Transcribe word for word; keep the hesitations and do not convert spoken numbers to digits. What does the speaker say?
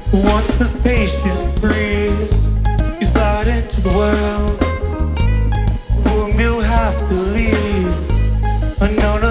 Once the patient breathes, you slide into the world. Boom, you have to leave. Unknown